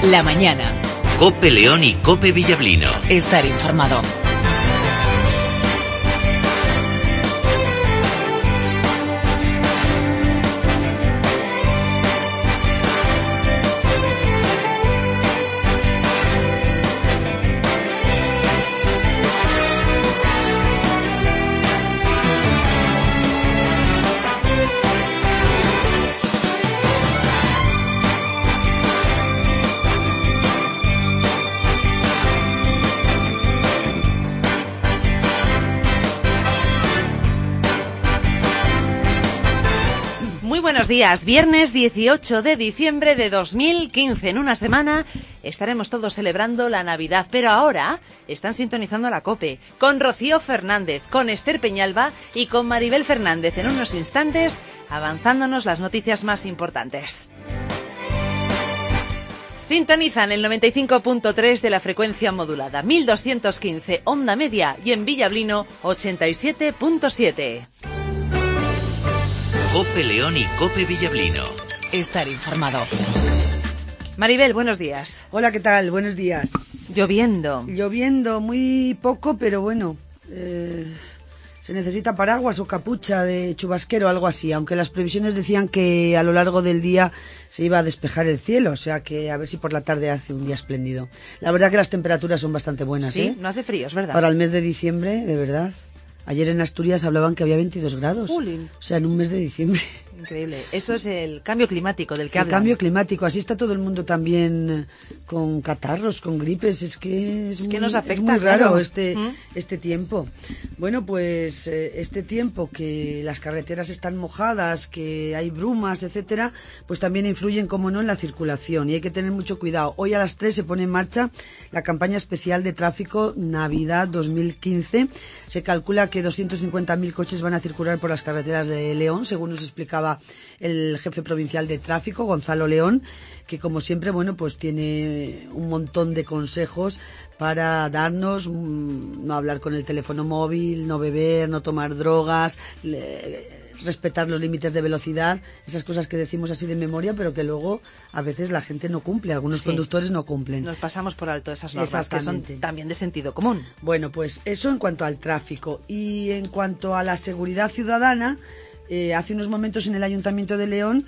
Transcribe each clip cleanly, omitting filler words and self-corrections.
La mañana. COPE León y COPE Villablino. Estar informado. Buenos días, viernes 18 de diciembre de 2015. En una semana estaremos todos celebrando la Navidad, pero ahora están sintonizando la COPE con Rocío Fernández, con Esther Peñalba y con Maribel Fernández en unos instantes, avanzándonos las noticias más importantes. Sintonizan el 95.3 de la frecuencia modulada, 1215 onda media y en Villablino 87.7. COPE León y COPE Villablino. Estar informado. Maribel, buenos días. Hola, ¿qué tal? Buenos días. Lloviendo. Lloviendo muy poco, pero bueno, se necesita paraguas o capucha de chubasquero, algo así, aunque las previsiones decían que a lo largo del día se iba a despejar el cielo, o sea que a ver si por la tarde hace un día espléndido. La verdad que las temperaturas son bastante buenas, Sí, no hace frío, es verdad. Para el mes de diciembre, de verdad. Ayer en Asturias hablaban que había 22 grados. Ulin. O sea, en un mes de diciembre. Increíble. Eso es el cambio climático del que hablan. El cambio climático. Así está todo el mundo también con catarros, con gripes. Es que nos afecta, es muy raro, claro. este tiempo. Bueno, pues este tiempo que las carreteras están mojadas, que hay brumas, etcétera, pues también influyen, como no, en la circulación. Y hay que tener mucho cuidado. Hoy a las 3 se pone en marcha la campaña especial de tráfico Navidad 2015. Se calcula que 250.000 coches van a circular por las carreteras de León, según nos explicaba el jefe provincial de tráfico, Gonzalo León, que como siempre, bueno, pues tiene un montón de consejos para darnos, no hablar con el teléfono móvil, no beber, no tomar drogas, respetar los límites de velocidad, esas cosas que decimos así de memoria, pero que luego a veces la gente no cumple, algunos conductores no cumplen. Nos pasamos por alto esas normas que son también de sentido común. Bueno, pues eso en cuanto al tráfico. Y en cuanto a la seguridad ciudadana, hace unos momentos en el Ayuntamiento de León,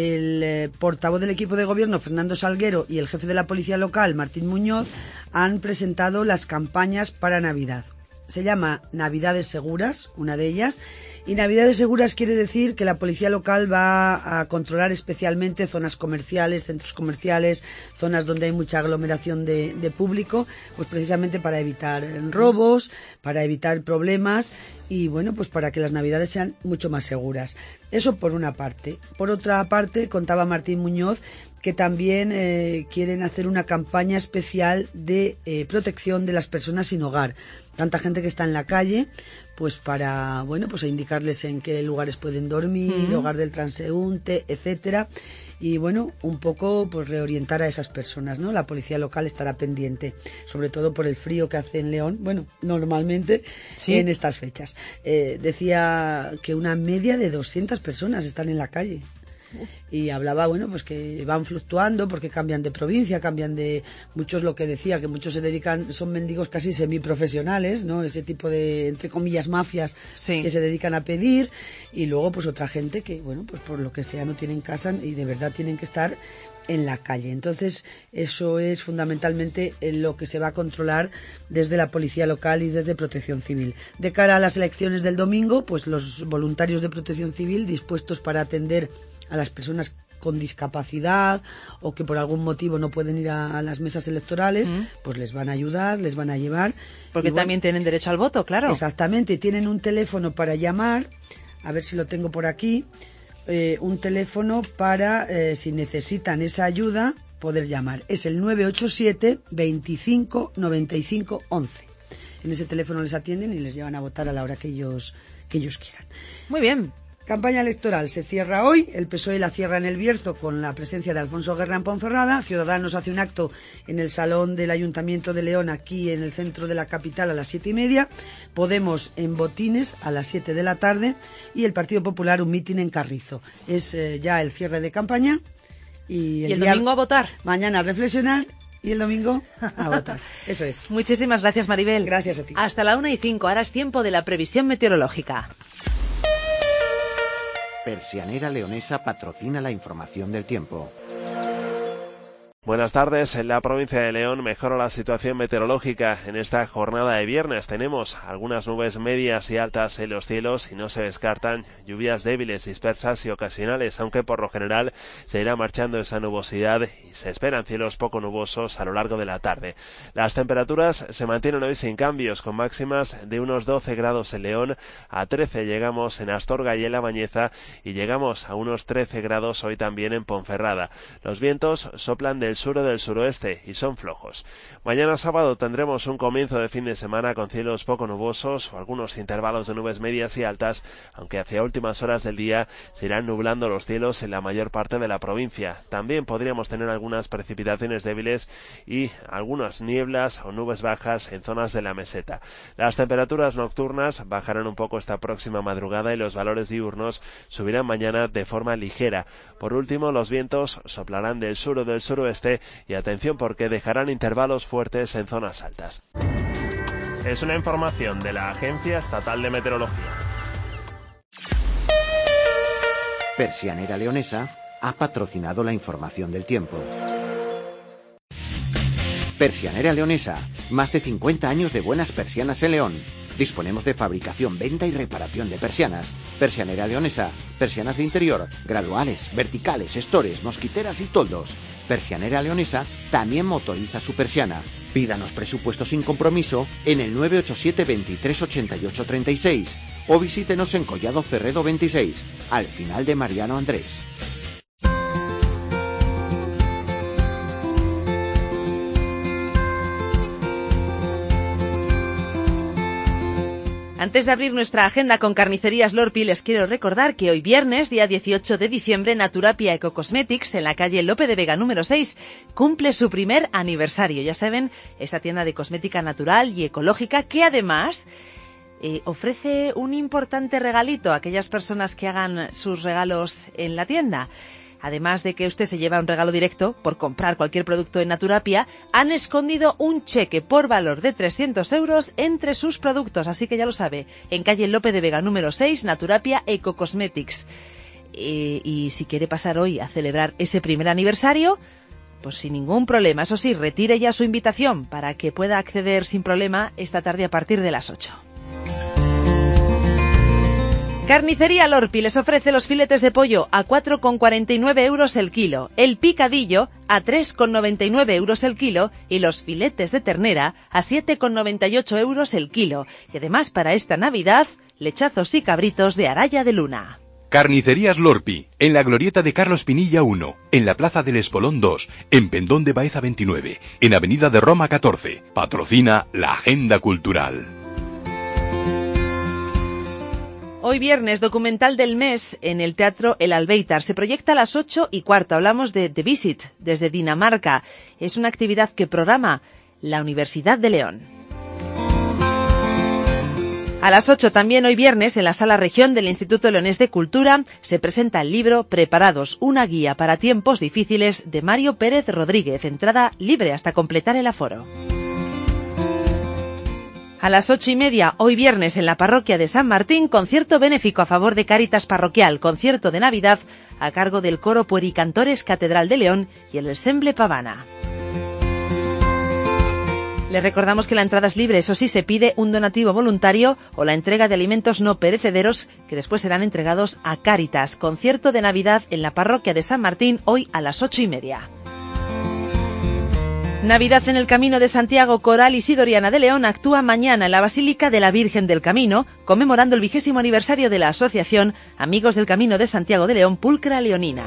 el portavoz del equipo de gobierno, Fernando Salguero, y el jefe de la policía local, Martín Muñoz, han presentado las campañas para Navidad. Se llama Navidades Seguras, una de ellas, y Navidades Seguras quiere decir que la policía local va a controlar especialmente zonas comerciales, centros comerciales, zonas donde hay mucha aglomeración de público, pues precisamente para evitar robos, para evitar problemas y bueno, pues para que las Navidades sean mucho más seguras. Eso por una parte. Por otra parte, contaba Martín Muñoz que también quieren hacer una campaña especial de protección de las personas sin hogar. Tanta gente que está en la calle, pues para, bueno, pues a indicarles en qué lugares pueden dormir, hogar del transeúnte, etcétera. Y bueno, un poco pues reorientar a esas personas, ¿no? La policía local estará pendiente, sobre todo por el frío que hace en León, bueno, normalmente ¿sí? En estas fechas. Decía que una media de 200 personas están en la calle. Y hablaba, bueno, pues que van fluctuando porque cambian de provincia, cambian de... Muchos lo que decía, que muchos se dedican, son mendigos casi semiprofesionales, ¿no? Ese tipo de, entre comillas, mafias sí. Que se dedican a pedir. Y luego, pues otra gente que, bueno, pues por lo que sea no tienen casa y de verdad tienen que estar en la calle. Entonces, eso es fundamentalmente lo que se va a controlar desde la policía local y desde Protección Civil. De cara a las elecciones del domingo, pues los voluntarios de Protección Civil dispuestos para atender a las personas con discapacidad o que por algún motivo no pueden ir a las mesas electorales, pues les van a ayudar, les van a llevar. Porque bueno, también tienen derecho al voto, claro. Exactamente, tienen un teléfono para llamar, a ver si lo tengo por aquí, un teléfono para, si necesitan esa ayuda, poder llamar. Es el 987 25 95 11. En ese teléfono les atienden y les llevan a votar a la hora que ellos quieran. Muy bien. Campaña electoral se cierra hoy, el PSOE la cierra en El Bierzo con la presencia de Alfonso Guerra en Ponferrada, Ciudadanos hace un acto en el Salón del Ayuntamiento de León, aquí en el centro de la capital a las 7:30, Podemos en Botines a las 7 de la tarde y el Partido Popular un mitin en Carrizo. Es ya el cierre de campaña Y el domingo a votar. Mañana a reflexionar y el domingo a votar. Eso es. Muchísimas gracias, Maribel. Gracias a ti. Hasta la 1:05. Ahora es tiempo de la previsión meteorológica. Persianera Leonesa patrocina la información del tiempo. Buenas tardes. En la provincia de León mejora la situación meteorológica. En esta jornada de viernes tenemos algunas nubes medias y altas en los cielos y no se descartan lluvias débiles, dispersas y ocasionales, aunque por lo general se irá marchando esa nubosidad y se esperan cielos poco nubosos a lo largo de la tarde. Las temperaturas se mantienen hoy sin cambios, con máximas de unos 12 grados en León, a 13 llegamos en Astorga y en La Bañeza y llegamos a unos 13 grados hoy también en Ponferrada. Los vientos soplan del sur o del suroeste y son flojos. Mañana sábado tendremos un comienzo de fin de semana con cielos poco nubosos o algunos intervalos de nubes medias y altas, aunque hacia últimas horas del día se irán nublando los cielos en la mayor parte de la provincia. También podríamos tener algunas precipitaciones débiles y algunas nieblas o nubes bajas en zonas de la meseta. Las temperaturas nocturnas bajarán un poco esta próxima madrugada y los valores diurnos subirán mañana de forma ligera. Por último, los vientos soplarán del sur o del suroeste y atención porque dejarán intervalos fuertes en zonas altas. Es una información de la Agencia Estatal de Meteorología. Persianera Leonesa ha patrocinado la información del tiempo. Persianera Leonesa, más de 50 años de buenas persianas en León. Disponemos de fabricación, venta y reparación de persianas. Persianera Leonesa, persianas de interior, graduales, verticales, estores, mosquiteras y toldos. Persianera Leonesa también motoriza su persiana. Pídanos presupuesto sin compromiso en el 987 23 88 36 o visítenos en Collado Cerredo 26, al final de Mariano Andrés. Antes de abrir nuestra agenda con Carnicerías Lorpi, les quiero recordar que hoy viernes, día 18 de diciembre, Naturapia Eco Cosmetics, en la calle Lope de Vega número 6, cumple su primer aniversario. Ya saben, esta tienda de cosmética natural y ecológica que además ofrece un importante regalito a aquellas personas que hagan sus regalos en la tienda. Además de que usted se lleva un regalo directo por comprar cualquier producto en Naturapia, han escondido un cheque por valor de 300 euros entre sus productos. Así que ya lo sabe, en calle Lope de Vega número 6, Naturapia Eco Cosmetics. Y si quiere pasar hoy a celebrar ese primer aniversario, pues sin ningún problema. Eso sí, retire ya su invitación para que pueda acceder sin problema esta tarde a partir de las 8. Carnicería Lorpi les ofrece los filetes de pollo a 4,49 euros el kilo, el picadillo a 3,99 euros el kilo y los filetes de ternera a 7,98 euros el kilo. Y además para esta Navidad, lechazos y cabritos de Araya de Luna. Carnicerías Lorpi, en la glorieta de Carlos Pinilla 1, en la Plaza del Espolón 2, en Pendón de Baeza 29, en Avenida de Roma 14. Patrocina la Agenda Cultural. Hoy viernes, documental del mes en el Teatro El Albéitar. Se proyecta a las 8:15. Hablamos de The Visit, desde Dinamarca. Es una actividad que programa la Universidad de León. A las 8 también hoy viernes, en la Sala Región del Instituto Leonés de Cultura, se presenta el libro Preparados, una guía para tiempos difíciles de Mario Pérez Rodríguez. Entrada libre hasta completar el aforo. A las 8:30, hoy viernes, en la parroquia de San Martín, concierto benéfico a favor de Cáritas Parroquial, concierto de Navidad a cargo del coro Puericantores Catedral de León y el Ensemble Pavana. Les recordamos que la entrada es libre, eso sí, se pide un donativo voluntario o la entrega de alimentos no perecederos que después serán entregados a Cáritas. Concierto de Navidad en la parroquia de San Martín, hoy a las 8:30. Navidad en el Camino de Santiago. Coral Isidoriana de León actúa mañana en la Basílica de la Virgen del Camino, conmemorando el 20º aniversario de la asociación Amigos del Camino de Santiago de León, Pulcra Leonina.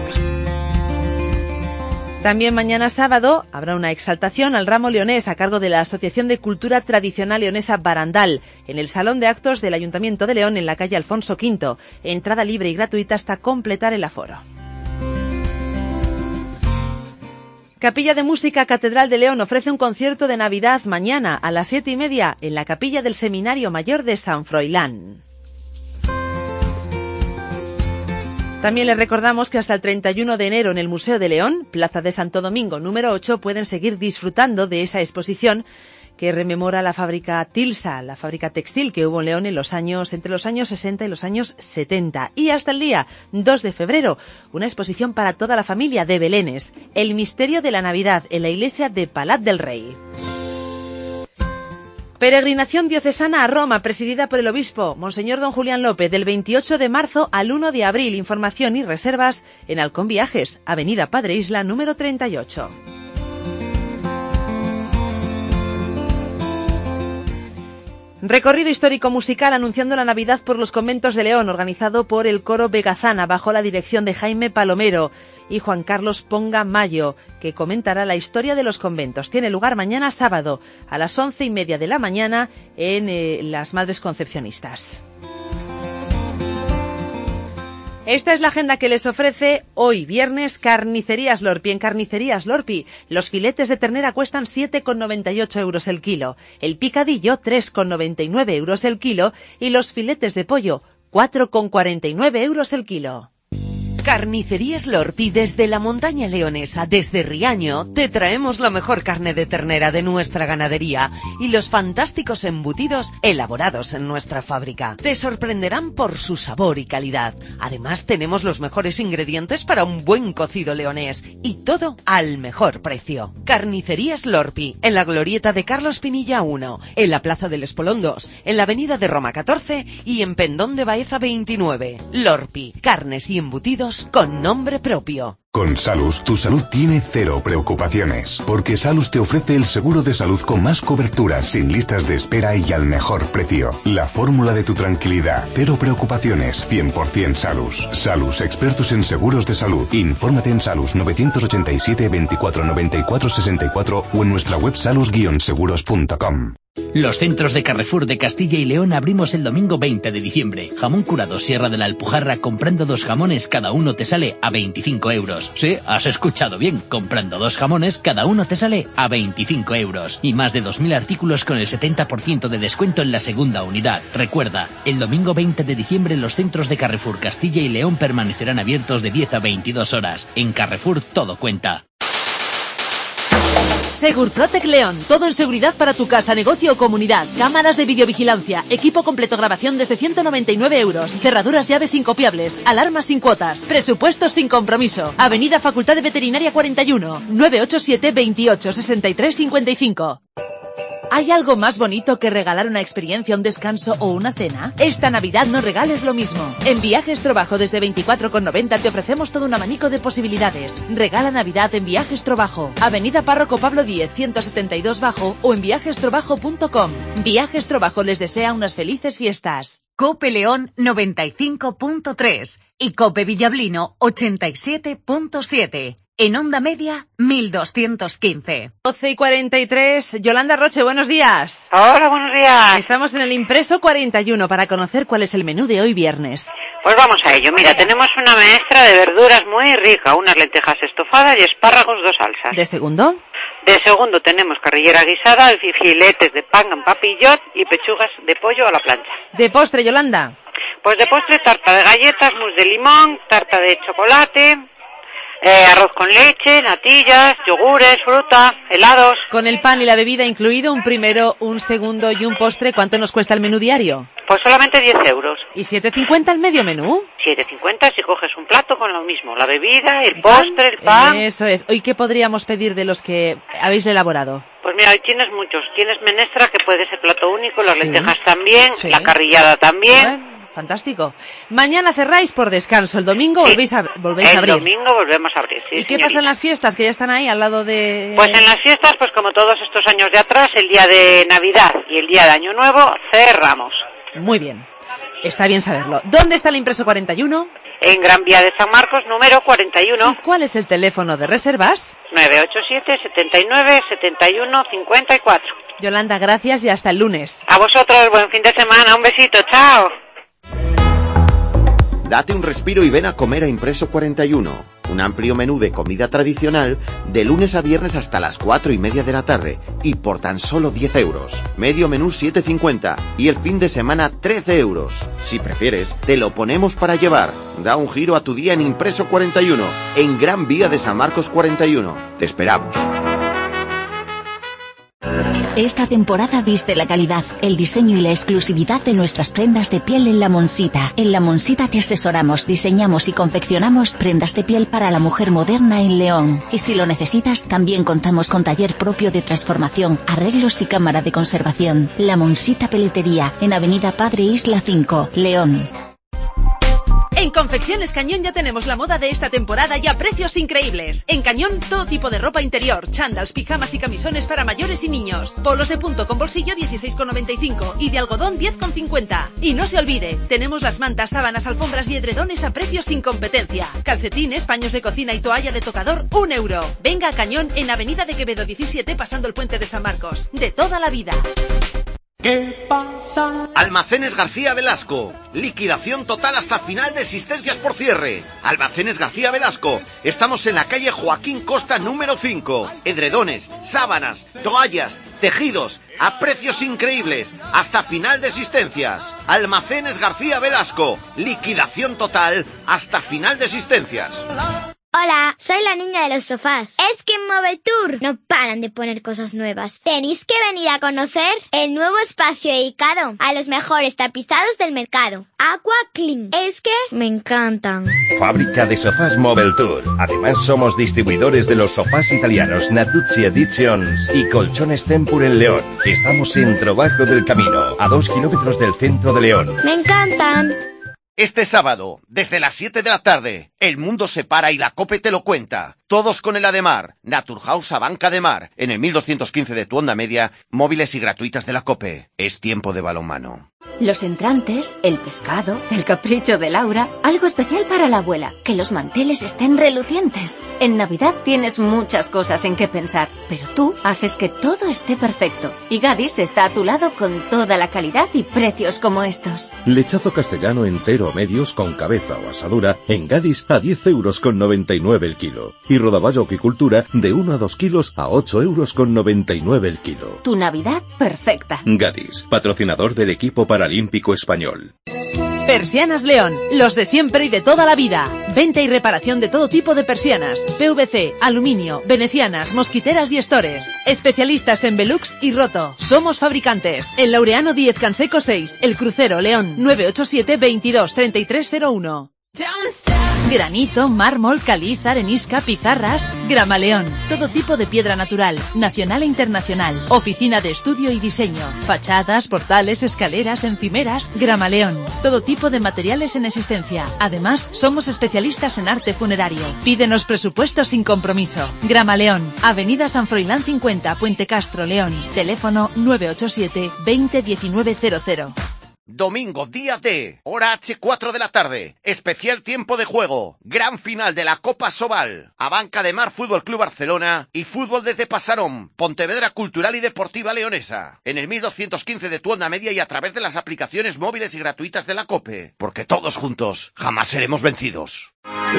También mañana sábado habrá una exaltación al ramo leonés a cargo de la Asociación de Cultura Tradicional Leonesa Barandal, en el Salón de Actos del Ayuntamiento de León, en la calle Alfonso V. Entrada libre y gratuita hasta completar el aforo. Capilla de Música Catedral de León ofrece un concierto de Navidad mañana a las 7:30 en la capilla del Seminario Mayor de San Froilán. También les recordamos que hasta el 31 de enero en el Museo de León, Plaza de Santo Domingo número 8, pueden seguir disfrutando de esa exposición que rememora la fábrica Tilsa, la fábrica textil que hubo en León entre los años 60 y los años 70. Y hasta el día 2 de febrero, una exposición para toda la familia de Belénes, El misterio de la Navidad en la iglesia de Palat del Rey. Peregrinación diocesana a Roma, presidida por el obispo Monseñor Don Julián López, del 28 de marzo al 1 de abril. Información y reservas en Halcón Viajes, Avenida Padre Isla, número 38. Recorrido histórico musical anunciando la Navidad por los conventos de León, organizado por el coro Vegazana, bajo la dirección de Jaime Palomero y Juan Carlos Ponga Mayo, que comentará la historia de los conventos. Tiene lugar mañana sábado a las 11:30 de la mañana en las Madres Concepcionistas. Esta es la agenda que les ofrece hoy, viernes, Carnicerías Lorpi. En Carnicerías Lorpi, los filetes de ternera cuestan 7,98 euros el kilo, el picadillo 3,99 euros el kilo y los filetes de pollo 4,49 euros el kilo. Carnicerías Lorpi, desde la montaña leonesa, desde Riaño, te traemos la mejor carne de ternera de nuestra ganadería y los fantásticos embutidos elaborados en nuestra fábrica. Te sorprenderán por su sabor y calidad. Además, tenemos los mejores ingredientes para un buen cocido leonés y todo al mejor precio. Carnicerías Lorpi, en la glorieta de Carlos Pinilla 1, en la Plaza del Espolón 2, en la Avenida de Roma 14 y en Pendón de Baeza 29. Lorpi, carnes y embutidos con nombre propio. Con Salus, tu salud tiene cero preocupaciones, porque Salus te ofrece el seguro de salud con más coberturas, sin listas de espera y al mejor precio. La fórmula de tu tranquilidad, cero preocupaciones, 100% Salus. Salus, expertos en seguros de salud. Infórmate en Salus 987 24 94 64 o en nuestra web salus-seguros.com. Los centros de Carrefour de Castilla y León abrimos el domingo 20 de diciembre. Jamón curado Sierra de la Alpujarra, comprando 2 jamones, cada uno te sale a 25 euros. Sí, has escuchado bien. Comprando 2 jamones, cada uno te sale a 25 euros. Y más de 2.000 artículos con el 70% de descuento en la segunda unidad. Recuerda, el domingo 20 de diciembre los centros de Carrefour Castilla y León permanecerán abiertos de 10 a 22 horas. En Carrefour todo cuenta. Segurprotec León, todo en seguridad para tu casa, negocio o comunidad. Cámaras de videovigilancia, equipo completo grabación desde 199 euros, cerraduras llaves incopiables, alarmas sin cuotas, presupuestos sin compromiso. Avenida Facultad de Veterinaria 41, 987 28 63 55. ¿Hay algo más bonito que regalar una experiencia, un descanso o una cena? Esta Navidad no regales lo mismo. En Viajes Trobajo desde 24,90 te ofrecemos todo un abanico de posibilidades. Regala Navidad en Viajes Trobajo, Avenida Párroco Pablo 10, 172 Bajo o en viajestrobajo.com. Viajes Trobajo les desea unas felices fiestas. Cope León 95.3 y Cope Villablino 87.7. En onda media, 1215. 12:43. Yolanda Roche, buenos días. Hola, buenos días. Estamos en el impreso 41 para conocer cuál es el menú de hoy viernes. Pues vamos a ello. Mira, tenemos una menestra de verduras muy rica, unas lentejas estofadas y espárragos, 2 salsas. ¿De segundo? De segundo tenemos carrillera guisada, filetes de pan en papillot y pechugas de pollo a la plancha. ¿De postre, Yolanda? Pues de postre, tarta de galletas, mousse de limón, tarta de chocolate... arroz con leche, natillas, yogures, fruta, helados. Con el pan y la bebida incluido, un primero, un segundo y un postre, ¿cuánto nos cuesta el menú diario? Pues solamente 10 euros. ¿Y 7,50 el medio menú? 7,50 si coges un plato con lo mismo, la bebida, el postre, el pan. Eso es. ¿Hoy qué podríamos pedir de los que habéis elaborado? Pues mira, hoy tienes muchos. Tienes menestra, que puede ser plato único, las lentejas también, la carrillada también. Bueno. Fantástico. Mañana cerráis por descanso. El domingo volvéis a abrir. El domingo volvemos a abrir, sí, ¿Y qué pasa en las fiestas que ya están ahí al lado de...? Pues en las fiestas, pues como todos estos años de atrás, el día de Navidad y el día de Año Nuevo, cerramos. Muy bien. Está bien saberlo. ¿Dónde está el impreso 41? En Gran Vía de San Marcos, número 41. ¿Y cuál es el teléfono de reservas? 987 79 71 54. Yolanda, gracias y hasta el lunes. A vosotros, buen fin de semana. Un besito, chao. Date un respiro y ven a comer a Impreso 41. Un amplio menú de comida tradicional de lunes a viernes hasta las 4:30 de la tarde y por tan solo 10 euros. Medio menú 7,50 y el fin de semana 13 euros. Si prefieres, te lo ponemos para llevar. Da un giro a tu día en Impreso 41, en Gran Vía de San Marcos 41. Te esperamos. Esta temporada viste la calidad, el diseño y la exclusividad de nuestras prendas de piel en La Monsita. En La Monsita te asesoramos, diseñamos y confeccionamos prendas de piel para la mujer moderna en León. Y si lo necesitas, también contamos con taller propio de transformación, arreglos y cámara de conservación. La Monsita Peletería, en Avenida Padre Isla 5, León. En Confecciones Cañón ya tenemos la moda de esta temporada y a precios increíbles. En Cañón, todo tipo de ropa interior, chándals, pijamas y camisones para mayores y niños. Polos de punto con bolsillo 16,95 y de algodón 10,50. Y no se olvide, tenemos las mantas, sábanas, alfombras y edredones a precios sin competencia. Calcetines, paños de cocina y toalla de tocador, 1 euro. Venga a Cañón en Avenida de Quevedo 17 pasando el puente de San Marcos. De toda la vida. ¿Qué pasa? Almacenes García Velasco. Liquidación total hasta final de existencias por cierre. Almacenes García Velasco. Estamos en la calle Joaquín Costa número 5. Edredones, sábanas, toallas, tejidos, a precios increíbles, hasta final de existencias. Almacenes García Velasco. Liquidación total hasta final de existencias. Hola, soy la niña de los sofás. Es que en Moveltour no paran de poner cosas nuevas. Tenéis que venir a conocer el nuevo espacio dedicado a los mejores tapizados del mercado. Aqua Clean. Es que me encantan. Fábrica de sofás Moveltour. Además somos distribuidores de los sofás italianos Natuzzi Editions y colchones Tempur en León. Estamos en Trabajo del Camino, a 2 kilómetros del centro de León. Me encantan. Este sábado, desde las 7 de la tarde, el mundo se para y la COPE te lo cuenta. Todos con el Ademar, Naturhaus Abanca de Mar, en el 1215 de tu onda media, móviles y gratuitas de la COPE. Es tiempo de balonmano. Los entrantes, el pescado, el capricho de Laura, algo especial para la abuela, que los manteles estén relucientes. En Navidad tienes muchas cosas en que pensar, pero tú haces que todo esté perfecto. Y Gadis está a tu lado con toda la calidad y precios como estos. Lechazo castellano entero o medios con cabeza o asadura en Gadis a 10,99 € el kilo. Y rodaballo o quicultura de 1 a 2 kilos a 8,99 € el kilo. Tu Navidad perfecta. Gadis, patrocinador del equipo paralímpico español. Persianas León, los de siempre y de toda la vida. Venta y reparación de todo tipo de persianas, PVC, aluminio, venecianas, mosquiteras y estores. Especialistas en Velux y Roto. Somos fabricantes. El Laureano 10 Canseco 6, El Crucero León, 987 22 3301. Granito, mármol, caliza, arenisca, pizarras. Gramaleón, todo tipo de piedra natural, nacional e internacional. Oficina de estudio y diseño. Fachadas, portales, escaleras, encimeras. Gramaleón, todo tipo de materiales en existencia. Además, somos especialistas en arte funerario. Pídenos presupuesto sin compromiso. Gramaleón, Avenida San Froilán 50, Puente Castro, León. Teléfono 987 20 1900. Domingo, día D, hora H4 de la tarde, especial tiempo de juego, gran final de la Copa Sobal, Abanca de Mar Fútbol Club Barcelona y Fútbol desde Pasarón, Pontevedra Cultural y Deportiva Leonesa, en el 1215 de tu onda media y a través de las aplicaciones móviles y gratuitas de la COPE, porque todos juntos jamás seremos vencidos.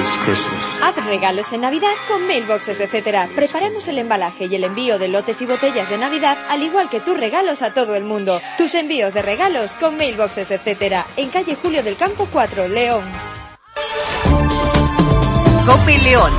Haz regalos en Navidad con Mailboxes, etc. Preparamos el embalaje y el envío de lotes y botellas de Navidad, al igual que tus regalos a todo el mundo. Tus envíos de regalos con Mailboxes, etc. En calle Julio del Campo 4, León. COPE León.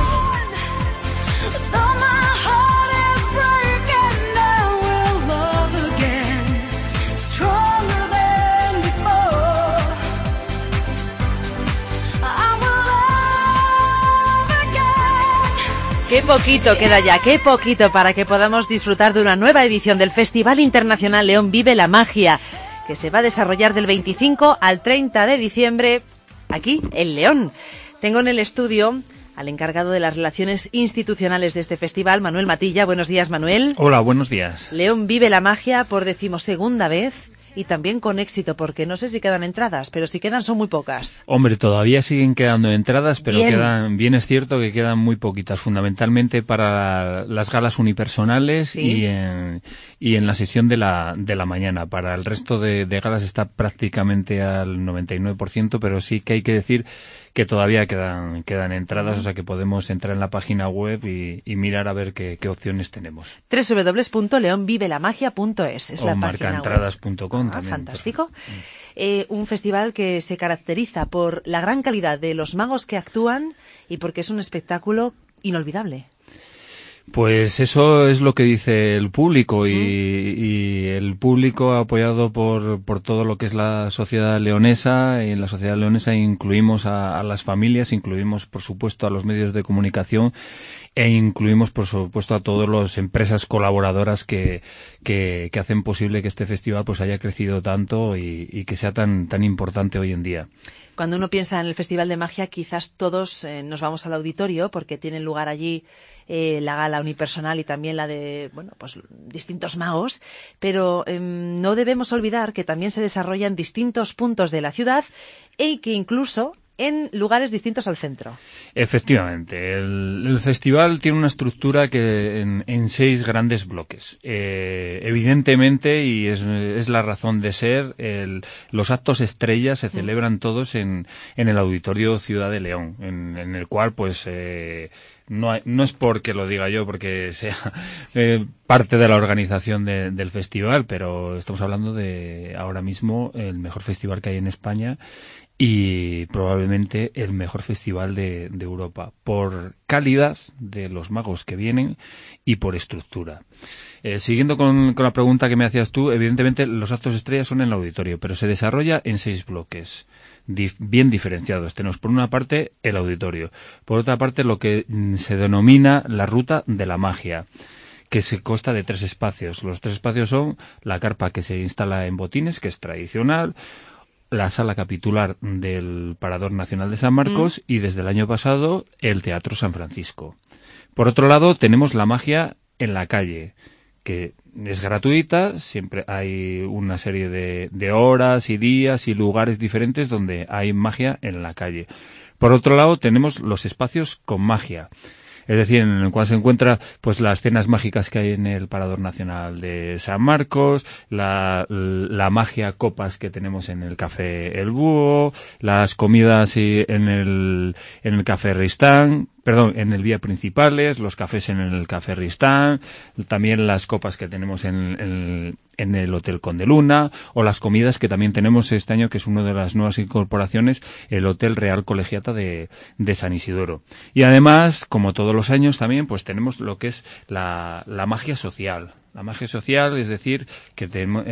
Qué poquito queda ya, qué poquito para que podamos disfrutar de una nueva edición del Festival Internacional León Vive la Magia, que se va a desarrollar del 25 al 30 de diciembre aquí en León. Tengo en el estudio al encargado de las relaciones institucionales de este festival, Manuel Matilla. Buenos días, Manuel. Hola, buenos días. León Vive la Magia por 12ª vez. Y también con éxito, porque no sé si quedan entradas, pero si quedan son muy pocas. Hombre, todavía siguen quedando entradas, pero bien es cierto que quedan muy poquitas, fundamentalmente para las galas unipersonales. ¿Sí? y en la sesión de la mañana. Para el resto de galas está prácticamente al 99%, pero sí que hay que decir que todavía quedan entradas, o sea que podemos entrar en la página web y mirar a ver qué opciones tenemos. www.leonvivelamagia.es es la página marcaentradas.com también. Fantástico. Un festival que se caracteriza por la gran calidad de los magos que actúan y porque es un espectáculo inolvidable. Pues eso es lo que dice el público y el público apoyado por todo lo que es la sociedad leonesa. Y en la sociedad leonesa incluimos a las familias, incluimos por supuesto a los medios de comunicación e incluimos por supuesto a todas las empresas colaboradoras que hacen posible que este festival pues haya crecido tanto y que sea tan importante hoy en día. Cuando uno piensa en el Festival de Magia, quizás todos nos vamos al auditorio porque tienen lugar allí la gala unipersonal y también la de, pues distintos magos, pero no debemos olvidar que también se desarrolla en distintos puntos de la ciudad y que incluso en lugares distintos al centro. Efectivamente, el festival tiene una estructura que en 6 grandes bloques. Evidentemente, y es la razón de ser, los actos estrellas se celebran todos en el Auditorio Ciudad de León, en el cual pues no es porque lo diga yo, porque sea parte de la organización del festival, pero estamos hablando de ahora mismo el mejor festival que hay en España y probablemente el mejor festival de Europa, por calidad de los magos que vienen y por estructura. Siguiendo con la pregunta que me hacías tú, evidentemente los actos estrellas son en el auditorio, pero se desarrolla en 6 bloques bien diferenciados. Tenemos por una parte el auditorio, por otra parte lo que se denomina la ruta de la magia, que se consta de 3 espacios. Los 3 espacios son la carpa que se instala en Botines, que es tradicional, la sala capitular del Parador Nacional de San Marcos y desde el año pasado el Teatro San Francisco. Por otro lado tenemos la magia en la calle, que es gratuita, siempre hay una serie de horas y días y lugares diferentes donde hay magia en la calle. Por otro lado tenemos los espacios con magia, es decir, en el cual se encuentra pues las cenas mágicas que hay en el Parador Nacional de San Marcos, la magia copas que tenemos en el Café El Búho, las comidas en el Café Ristán, en el Vía Principales, los cafés en el Café Ristán, también las copas que tenemos en el Hotel Conde Luna, o las comidas que también tenemos este año, que es una de las nuevas incorporaciones, el Hotel Real Colegiata de San Isidoro. Y además, como todos los años también, pues tenemos lo que es la magia social. La magia social, es decir, que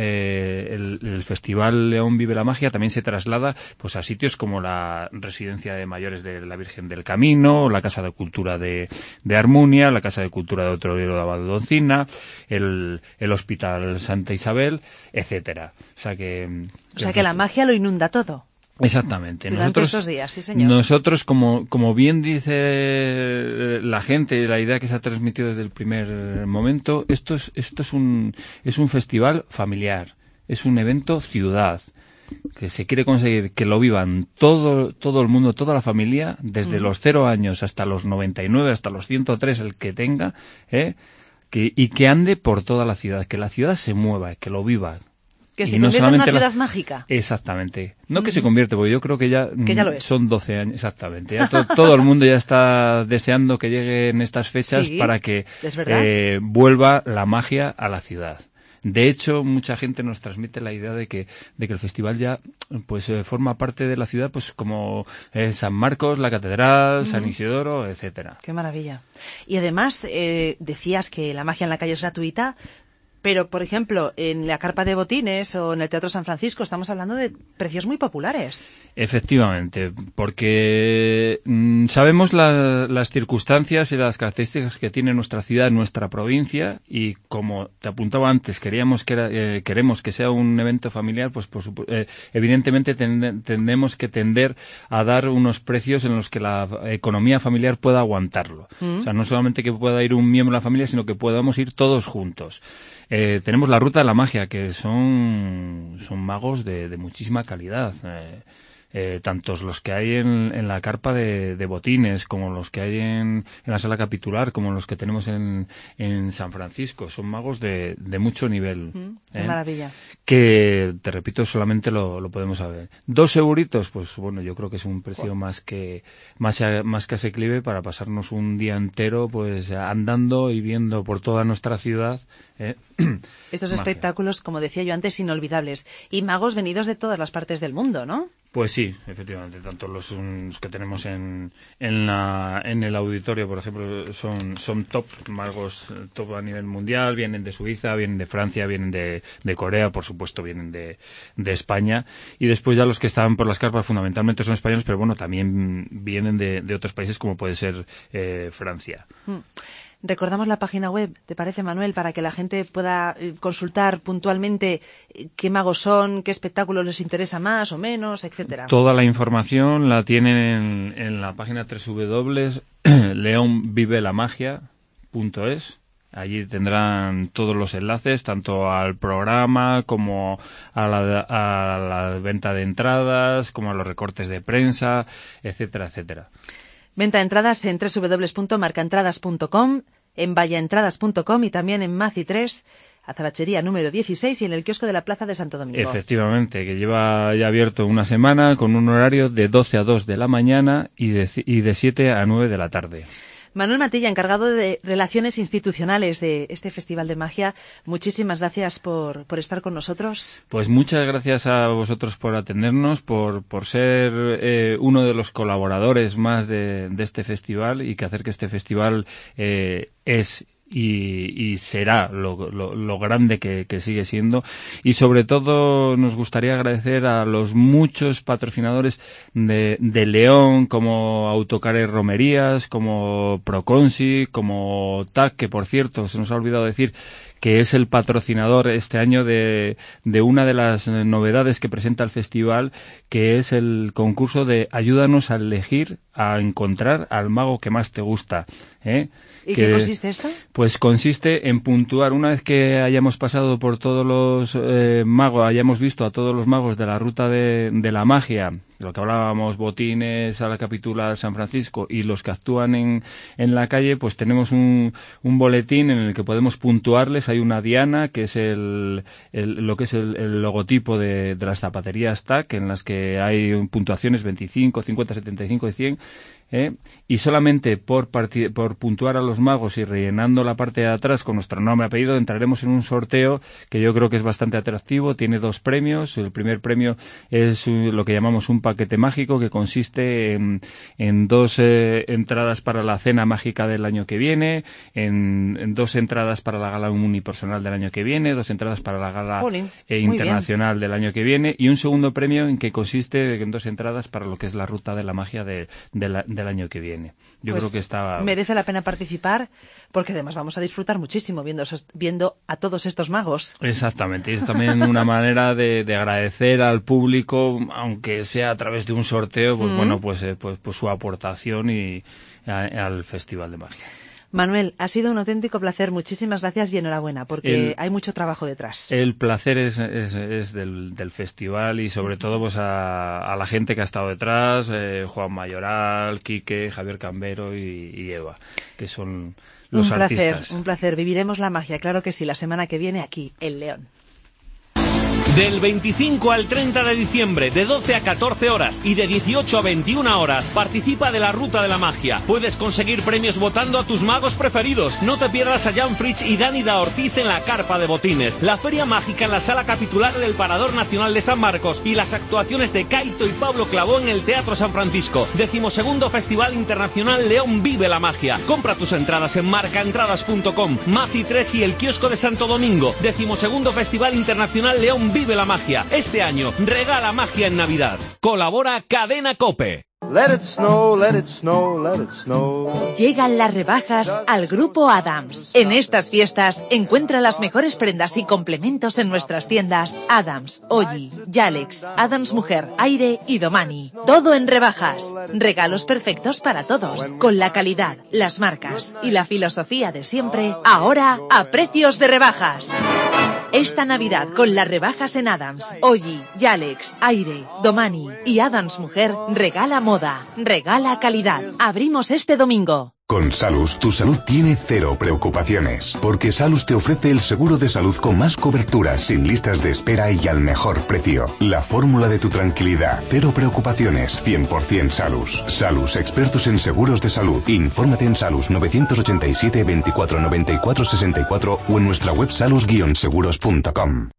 el Festival León Vive la Magia también se traslada pues a sitios como la Residencia de Mayores de la Virgen del Camino, la Casa de Cultura de Armunia, la Casa de Cultura de Otrorero de Valdoncina, el Hospital Santa Isabel, etcétera. O sea que la magia lo inunda todo. Exactamente. Durante estos días, sí señor. Nosotros, como bien dice la gente, la idea que se ha transmitido desde el primer momento, esto es un festival familiar, es un evento ciudad, que se quiere conseguir que lo vivan todo el mundo, toda la familia, desde los 0 años hasta los 99, hasta los 103, el que tenga, y que ande por toda la ciudad, que la ciudad se mueva, que lo viva. Que se convierta en una ciudad mágica. Exactamente. No que se convierte, porque yo creo que ya lo es. Son 12 años. Exactamente. Ya todo el mundo ya está deseando que lleguen estas fechas para que vuelva la magia a la ciudad. De hecho, mucha gente nos transmite la idea de que el festival ya pues forma parte de la ciudad, pues como San Marcos, la Catedral, San Isidoro, etcétera. Qué maravilla. Y además, decías que la magia en la calle es gratuita, pero, por ejemplo, en la carpa de Botines o en el Teatro San Francisco estamos hablando de precios muy populares. Efectivamente, porque sabemos las circunstancias y las características que tiene nuestra ciudad, nuestra provincia, y como te apuntaba antes, queremos que sea un evento familiar, pues evidentemente tendemos que tender a dar unos precios en los que la economía familiar pueda aguantarlo. O sea, no solamente que pueda ir un miembro de la familia, sino que podamos ir todos juntos. Tenemos la Ruta de la Magia, que son magos de muchísima calidad. tantos los que hay en la carpa de botines, como los que hay en la sala capitular, como los que tenemos en San Francisco. Son magos de mucho nivel. Qué maravilla. Que, te repito, solamente lo podemos saber. 2 euritos, pues bueno, yo creo que es un precio más que asequible para pasarnos un día entero pues andando y viendo por toda nuestra ciudad. Estos magia. espectáculos, como decía yo antes, inolvidables. Y magos venidos de todas las partes del mundo, ¿no? Pues sí, efectivamente, tanto los que tenemos en el auditorio, por ejemplo, son top, magos top a nivel mundial, vienen de Suiza, vienen de Francia, vienen de Corea, por supuesto vienen de España, y después ya los que están por las carpas fundamentalmente son españoles, pero bueno, también vienen de otros países como puede ser Francia. Recordamos la página web, ¿te parece, Manuel? Para que la gente pueda consultar puntualmente qué magos son, qué espectáculos les interesa más o menos, etcétera. Toda la información la tienen en la página www.leonvivelamagia.es. Allí tendrán todos los enlaces, tanto al programa como a la venta de entradas, como a los recortes de prensa, etcétera, etcétera. Venta de entradas en www.marcaentradas.com, en vallaentradas.com y también en Maci 3, Azabachería número 16 y en el kiosco de la Plaza de Santo Domingo. Efectivamente, que lleva ya abierto una semana con un horario de 12 a 2 de la mañana y de 7 a 9 de la tarde. Manuel Matilla, encargado de Relaciones Institucionales de este Festival de Magia, muchísimas gracias por estar con nosotros. Pues muchas gracias a vosotros por atendernos, por ser uno de los colaboradores más de este festival y que hacer que este festival es y será lo grande que sigue siendo, y sobre todo nos gustaría agradecer a los muchos patrocinadores de León, como Autocares Romerías, como Proconsi, como TAC, que por cierto se nos ha olvidado decir que es el patrocinador este año de una de las novedades que presenta el festival, que es el concurso de Ayúdanos a elegir, a encontrar al mago que más te gusta. ¿Y qué consiste esto? Pues consiste en puntuar, una vez que hayamos pasado por todos los magos, hayamos visto a todos los magos de la ruta de la magia, lo que hablábamos, botines, sala capitular, San Francisco, y los que actúan en la calle, pues tenemos un boletín en el que podemos puntuarles. Hay una diana, que es lo que es el logotipo de las zapaterías TAC, en las que hay puntuaciones 25, 50, 75 y 100. Y solamente por puntuar a los magos y rellenando la parte de atrás con nuestro nombre y apellido, entraremos en un sorteo que yo creo que es bastante atractivo. Tiene 2 premios. El primer premio es lo que llamamos un paquete mágico, que consiste en 2 entradas para la cena mágica del año que viene, en 2 entradas para la gala unipersonal del año que viene, 2 entradas para la gala internacional del año que viene, y un segundo premio en que consiste en 2 entradas para lo que es la ruta de la magia del año que viene. Yo creo que merece la pena participar, porque además vamos a disfrutar muchísimo viendo a todos estos magos. Exactamente, y es también una manera de agradecer al público, aunque sea a través de un sorteo, pues bueno, pues su aportación al Festival de Magia. Manuel, ha sido un auténtico placer. Muchísimas gracias y enhorabuena, porque hay mucho trabajo detrás. El placer es del festival, y sobre todo pues a la gente que ha estado detrás, Juan Mayoral, Quique, Javier Cambero y Eva, que son los artistas. Un placer. Viviremos la magia, claro que sí, la semana que viene aquí, en León. Del 25 al 30 de diciembre, de 12 a 14 horas y de 18 a 21 horas, participa de la Ruta de la Magia. Puedes conseguir premios votando a tus magos preferidos. No te pierdas a Jan Fritsch y Dani da Ortiz en la Carpa de Botines, la Feria Mágica en la Sala Capitular del Parador Nacional de San Marcos y las actuaciones de Kaito y Pablo Clavó en el Teatro San Francisco. 12º Festival Internacional León Vive la Magia. Compra tus entradas en marcaentradas.com, Maci 3 y el kiosco de Santo Domingo. 12º Festival Internacional León Vive la Magia. Este año regala magia en Navidad. Colabora Cadena COPE. Let it snow, let it snow, let it snow. Llegan las rebajas al Grupo Adams. En estas fiestas encuentra las mejores prendas y complementos en nuestras tiendas Adams, Olli, Yalex, Adams Mujer, Aire y Domani. Todo en rebajas. Regalos perfectos para todos, con la calidad, las marcas y la filosofía de siempre, ahora a precios de rebajas. Esta Navidad con las rebajas en Adams, Oyi, Yalex, Aire, Domani y Adams Mujer, regala moda, regala calidad. Abrimos este domingo. Con Salus, tu salud tiene cero preocupaciones, porque Salus te ofrece el seguro de salud con más coberturas, sin listas de espera y al mejor precio. La fórmula de tu tranquilidad, cero preocupaciones, 100% Salus. Salus, expertos en seguros de salud. Infórmate en Salus 987 24 94 64 o en nuestra web salus-seguros.com.